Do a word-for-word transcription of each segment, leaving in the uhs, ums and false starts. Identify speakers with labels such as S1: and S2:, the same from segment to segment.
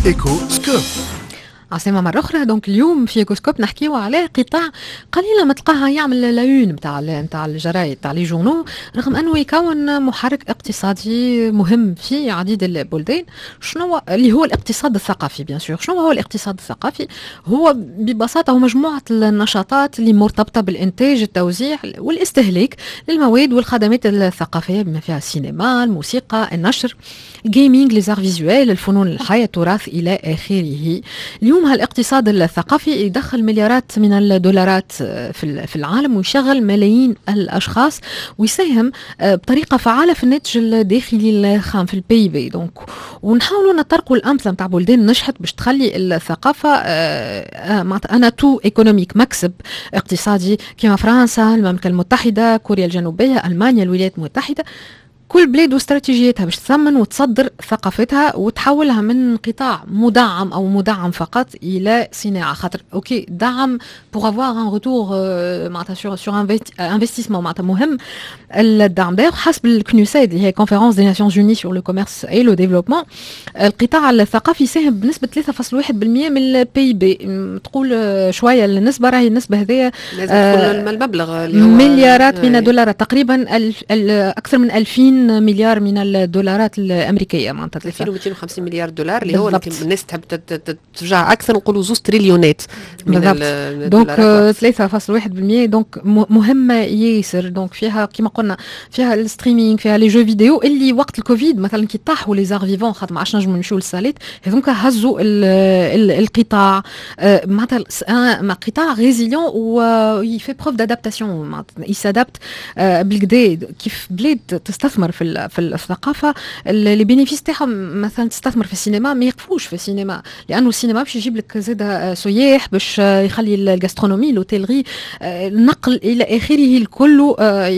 S1: إيكو سكوب.
S2: عسلامة مرة أخرى. دونك اليوم في إيكوسكوب نحكيو على قطاع قليلا ما تلقاها يعمل لايون نتاع نتاع الجرايد تاع لي جورنو، رغم أنه يكون محرك اقتصادي مهم في عديد البلدان. شنو اللي هو الاقتصاد الثقافي؟ بيان سور، شنو هو الاقتصاد الثقافي؟ هو ببساطة هو مجموعة النشاطات اللي مرتبطة بالإنتاج، التوزيع والاستهلاك للمواد والخدمات الثقافية بما فيها السينما، الموسيقى، النشر، جيمينج، ليزار فيزوال، الفنون الحية، التراث إلى آخره. اليوم هالاقتصاد الثقافي يدخل مليارات من الدولارات في في العالم ويشغل ملايين الأشخاص ويساهم بطريقة فعالة في الناتج الداخلي الخام في البي بي. دونك ونحاولوا نطرقوا الأمثلة نتاع بلدان نجحت باش تخلي الثقافة أنا تو ايكونوميك، مكسب اقتصادي، كما فرنسا، المملكة المتحدة، كوريا الجنوبية، ألمانيا، الولايات المتحدة. كل بلاد واستراتيجيتها باش تثمن وتصدر ثقافتها وتحولها من قطاع مدعم او مدعم فقط الى صناعه. خاطر اوكي دعم بوغ افوار ان روتور معناتها سور سور انفستيسمون معناتها مهم الدعم. دايوغ حسب الكنوسيد اللي هي كونفرنس دي ناسيونز يوني سور لو كوميرس اي لو ديفلوبمون، القطاع الثقافي يساهم بنسبه ثلاثة فاصلة واحد بالمئة من البي بي. تقول شويه النسبه، راهي النسبه هذيا
S3: لازم تكون المبلغ اللي هو
S2: مليارات من الدولارات، تقريبا الف اكثر من ألفين مليار من الدولارات الامريكيه، معناتها
S3: ألفين ومئتين وخمسين مليار دولار اللي هو الناس تحب ترجع اكثر، نقولوا زوز تريليونات من
S2: الدولارات. دونك ثلاثة فاصلة واحد بالمئة. دونك مهمه ياسر. دونك فيها كما قلنا فيها الستريمينغ، فيها لي جو فيديو اللي وقت الكوفيد مثلا كي طاحوا لي زار فيفون خاطر ما عادش نجموا نمشيو للصالات، هذوك هزوا القطاع معناتها قطاع ريزيليون ويفي بروف دادابتاسيون، يسادابت بالكدا. كيف بلاد تستثمر في في الثقافه اللي بينيفيس تاعهم مثلا تستثمر في السينما، ما يقفوش في السينما لانه السينما باش يجيب لك زاده سياح، باش يخلي الجاسترونومي لوتيلري النقل الى اخره الكل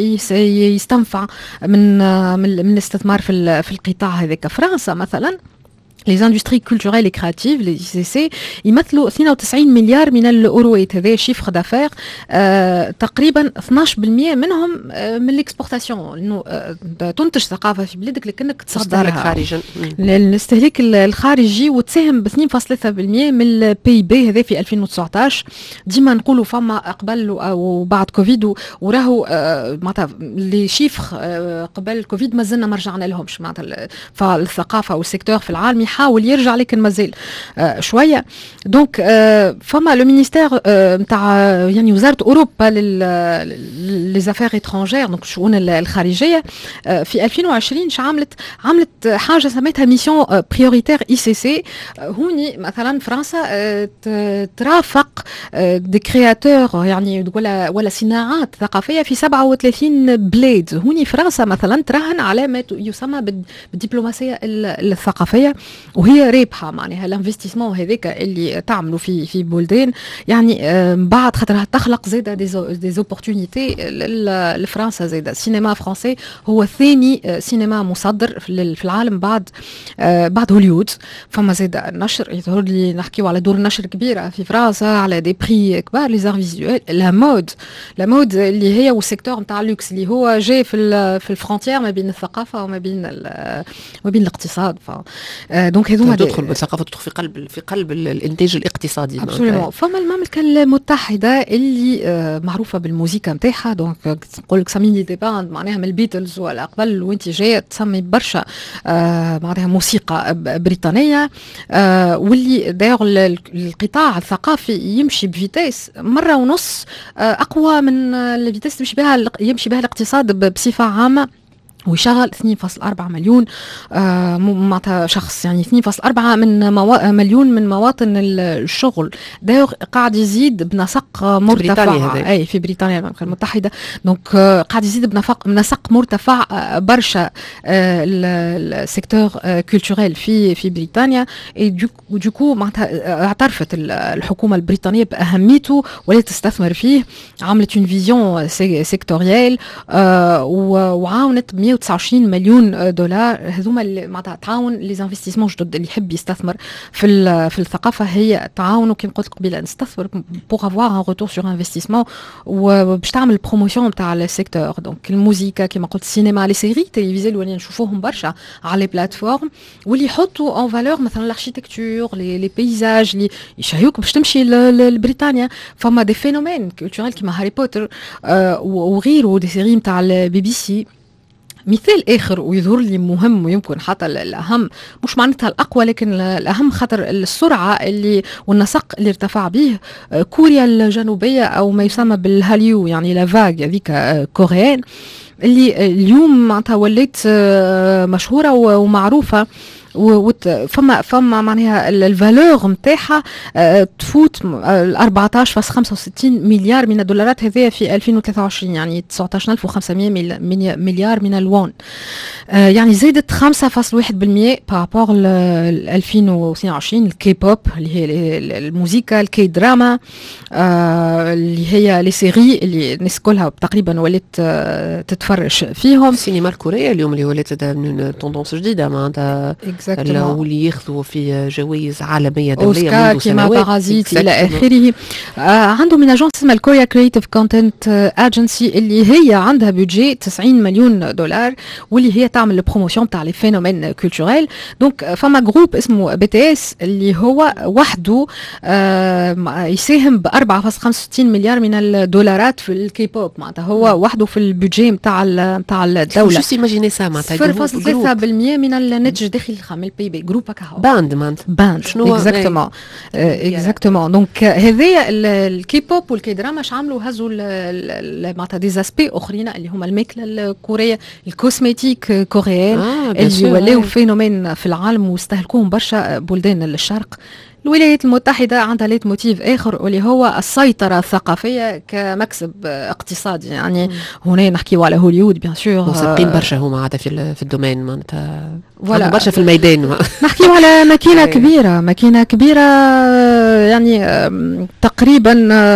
S2: يستنفع من من الاستثمار في في القطاع هذاك. فرنسا مثلا les industries culturelles et créatives les I C C يمثلوا اثنين وتسعين مليار من الاوروات، هذا شيفر دافير آه تقريبا اثناش بالمئة منهم آه من الاكسبورتاسيون، انه آه تنتج ثقافه في بلادك لكنك تصدرها
S3: خارجا
S2: للاستهلاك الخارجي، وتساهم ب اثنين فاصلة ثلاثة بالمئة من البي بي. هذا في ألفين وتسعطاش. ديما نقولوا فما قبل وبعد كوفيد وراهو آه معناتها لي شيفر آه قبل كوفيد مازلنا ما رجعنا لهمش، معناتها فالثقافه والسيكتور في العالم حاول يرجع لكن مازال آه شويه. دونك آه فما لو مينيستير نتاع آه يعني وزاره اوروبا لي زافير ايترونجير، دونك الشؤون الخارجيه، آه في ألفين وعشرين عملت عملت حاجه سميتها ميسيون آه بريوريتير اي سي سي. آه هوني مثلا فرنسا آه ترافق آه دي كرياتور يعني ولا ولا صناعات ثقافيه في سبعة وثلاثين بلاد. هوني فرنسا مثلا تراهن على ما يسمى بالدبلوماسيه الثقافيه، وهي رابحه معناها الانفستيسمون هذاك اللي تعملوا في في بلدان، يعني بعد خاطر تخلق زاده دي زوبورتونيتي لفرنسا. زاده السينما فرنسي هو ثاني سينما مصدر في العالم بعد بعد هوليوود. فما زاده النشر يظهر لي نحكيو على دور النشر كبيره في فرنسا، على دي بري كبار، لي زار فيزوال، لا مود لا مود اللي هي والسيكتور نتاع اللوكس اللي هو جاي في في الفرونتيير ما بين الثقافه وما بين ما بين الاقتصاد. ف دونك هذوما
S3: تدخل بالثقافه، تدخل في قلب في قلب الانتاج الاقتصادي.
S2: ابسوليومون. فما المملكه المتحده اللي معروفه بالموسيقى نتاعها، دونك نقول لك ساميني دي باند معناها من البيتلز ولا قبل، وانت جايه تسمي برشا معناها موسيقى بريطانيه، واللي داير القطاع الثقافي يمشي بفيتاس مره ونص اقوى من الفيتاس تمشي بها يمشي بها الاقتصاد بصفه عامه، ويشغل اثنين فاصلة أربعة مليون آه معناتها شخص، يعني اثنين فاصلة أربعة من موا... مليون من مواطن الشغل. ده قاعد يزيد بنسق مرتفع في اي في بريطانيا المملكه المتحده. دونك آه قاعد يزيد بنفق بنسق مرتفع آه برشا آه السيكتور آه كولتوريل في في بريطانيا. ودوكو معناتها اعترفت الحكومه البريطانيه باهميته ولا تستثمر فيه، عملت اون فيزيون سيكتوريال آه وعاونت مئة وتسعة وعشرين مليون دولار. هذوما معناتها تعاون لي انفستيسمون جدد اللي يحب يستثمر في في الثقافه، هي تعاون وكما قلت قبيله نستثمر بوغ افوار ان روتور سور انفستيسمون وباش تعمل بروموسيون نتاع السيكتور. دونك الموسيقى كما قلت، السينما، لي سيري تلفزيون اللي نشوفوهم برشا على لي بلاتفورم، واللي يحطوا اون فالور مثلا الاركيتكتور، لي لي بيزاج اللي يشهيوك باش تمشي لبريطانيا. فما دي فينومين كولتوريل كيما هاري بوتر آه وغيره، دي سيري نتاع البي بي سي. مثال اخر ويظهر لي مهم ويمكن حتى الاهم، مش معناتها الاقوى لكن الاهم، خاطر السرعه اللي والنسق اللي ارتفع به كوريا الجنوبيه او ما يسمى بالهاليو، يعني لا فاغ هذيك كوريان اللي اليوم معناتها ولات مشهوره ومعروفه. فما فما معناها الفالور نتاعها تفوت أربعة عشر فاصلة خمسة وستين مليار من الدولارات، هذه في ألفين وثلاثة وعشرين، يعني تسعة عشر ألف وخمسمائة مليار من الوون، يعني زادت خمسة فاصلة واحد بالمئة بارابور ل ألفين واثنين وعشرين. الكي بوب اللي هي الموسيقى، الكي دراما اللي هي لي سيري اللي الناس كلها تقريبا ولات تتفرج فيهم.
S3: السينما الكورية اليوم اللي ولات توندونس جديدة معناتها واللي ياخذوا في جوائز عالمية دولية منذ
S2: سنوات، بارازيت إلى آخره. آه عندهم من أجنس اسمها الكوريا كرياتيف كونتنت اجنسي اللي هي عندها بودجي تسعين مليون دولار، واللي هي تعمل البروموسيون تاع لي فينومين كولتوريل. دونك فما جروب اسمه بي تي اس اللي هو وحده آه يساهم ب أربعة فاصلة خمسة وستين مليار من الدولارات في الكي بوب، معناتها هو وحده في البودجي نتاع نتاع الدولة.
S3: شو سيماجيني سا معناتها
S2: صفر فاصلة ثلاثة بالمئة من الناتج الداخلي الخام، البي بي جروب هكا
S3: باند مانت
S2: باند شنو اكزاكتومون اكزاكتومون. دونك هذايا الكي بوب والكي دراما اش عملوا، هزوا معناتها دي زاسبي اخرين اللي هما الماكله الكوريه، الكوسميتيك كوريين آه اللي ولاو فينومين في العالم واستهلكوهم برشا بلدان الشرق. الولايات المتحدة عندها ليت موتيف آخر واللي هو السيطرة الثقافية كمكسب اقتصادي، يعني هنا نحكيو على هوليود بيان سور،
S3: مسابقين برشا هما عادة في في الدومين معناتها ولا برشا في الميدان.
S2: نحكيو على ماكينة كبيرة، ماكينة كبيرة يعني تقريبا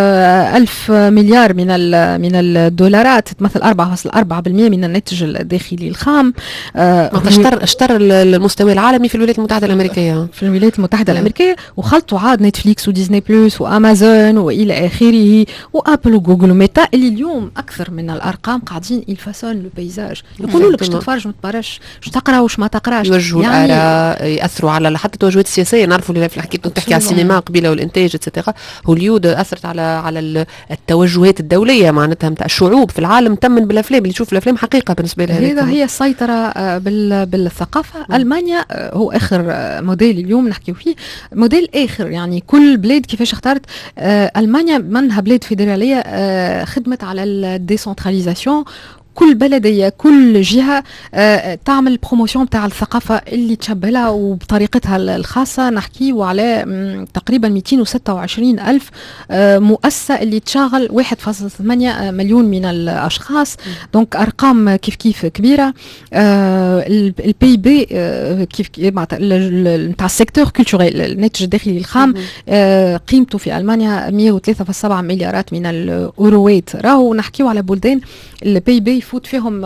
S2: ألف مليار من من الدولارات، تمثل أربعة فاصلة أربعة بالمئة من الناتج الداخلي الخام.
S3: اشتر اشتر المستوى العالمي في الولايات المتحدة الأمريكية،
S2: في الولايات المتحدة الأمريكية، وخلطوا عاد نتفليكس وديزني بلس وامازون والى اخره وابل وجوجل وميتا اللي اليوم اكثر من الارقام قاعدين يلفسون لو بيزاج، يقولوا لك باش تتفرج ما تتفرجش، باش تقرا واش ما تقراش،
S3: يوجهوا يعني الاراء، ياثروا على حتى التوجهات السياسيه. نعرفوا اللي في حكيت تحكي على السينما قبيله والانتاج اتسيتيرا، هوليود اثرت على على التوجهات الدوليه معناتها نتاع الشعوب في العالم تمن بالافلام اللي تشوف الافلام حقيقه بالنسبه لها.
S2: هذا هي السيطره بالثقافه. م. المانيا هو اخر موديل اليوم نحكيو فيه، موديل اخر، يعني كل بلاد كيفاش اختارت. آه المانيا منها بلاد فيدراليه آه خدمت على الديسنتراليزاسيون، كل بلدية كل جهة آه تعمل بروموسيون بتاع الثقافة اللي تشبه لها وبطريقتها الخاصة. نحكيه على تقريبا مئتين وستة وعشرين ألف آه مؤسسة اللي تشغل واحد فاصلة ثمانية مليون من الأشخاص. دونك أرقام كيف كيف كبيرة. آه البي بي آه كيف نتاع السيكتور كولتوريل، الناتج الداخلي الخام آه قيمته في ألمانيا مئة وثلاثة فاصلة سبعة مليارات من الأوروات. راهو نحكيه على بلدان البي بي يفوت فيهم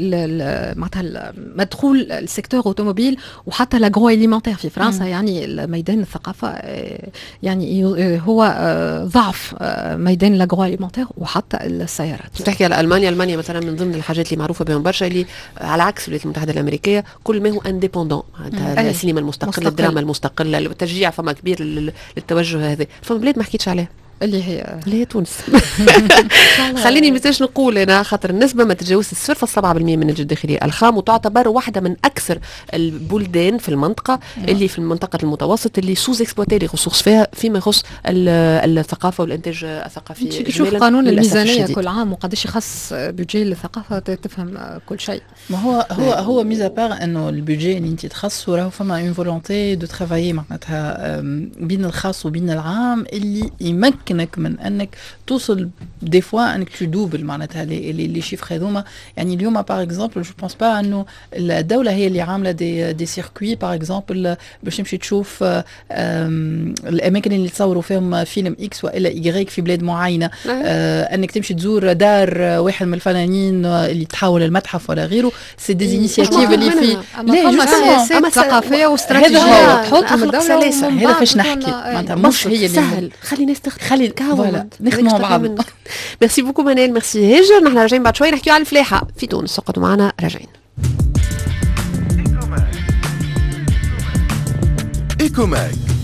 S2: معناتها مدخول السيكتور اوتوموبيل وحتى لاغرو اليمونتير في فرنسا. م. يعني ميدان الثقافه يعني هو ضعف ميدان لاغرو اليمونتير وحتى السيارات.
S3: تحكي على المانيا، المانيا مثلا من ضمن الحاجات اللي معروفه بهم برشا اللي على عكس الولايات المتحده الامريكيه كل ما هو انديبوندون، السينما المستقله، الدراما المستقله، التشجيع فما كبير للتوجه هذا. فما بلاد ما حكيتش عليها
S2: اللي هي
S3: اللي هي تونس. خليني مثلاش نقول انا خاطر النسبه ما تتجاوزش صفر فاصلة سبعة بالمئة من الناتج الداخلي الخام، وتعتبر واحده من اكثر البلدان في المنطقه اللي في المنطقه المتوسط اللي سوز اكسبلوتي لي ريسورس فيها فيما يخص الثقافه والانتاج الثقافي.
S2: تشوف قانون الميزانيه كل عام وقداش يخص بودجي للثقافه تفهم كل شيء.
S1: ما هو هو هو ميزا بار انه البودجي اللي انت تخصصه راهو فما اون فولونتي دو ترافايي معناتها بين الخاص وبين العام اللي يمكن يمكنك من انك توصل دي فوا انك تدوبل معناتها لي لي شيفر هذوما. يعني اليوم باغ اكزومبل جو بونس با انه الدوله هي اللي عامله دي دي سيركوي باغ اكزومبل باش تمشي تشوف الاماكن اللي تصوروا فيهم فيلم اكس والا ايغريك في بلاد معينه، انك تمشي تزور دار واحد من الفنانين اللي تحول المتحف ولا غيره. سي دي انيشيتيف اللي في
S2: لا سياسات ثقافيه واستراتيجيه تحطهم الدوله.
S1: هذا فاش نحكي معناتها مش هي اللي
S3: سهل. خلي الناس تخدم،
S1: خلي نخدموا مع بعض.
S3: ميرسي بوكو منال، ميرسي هاجر. نحن راجعين بعد شوي نحكيو على الفلاحه في تونس. سقطوا معنا راجعين.
S4: إيكوماك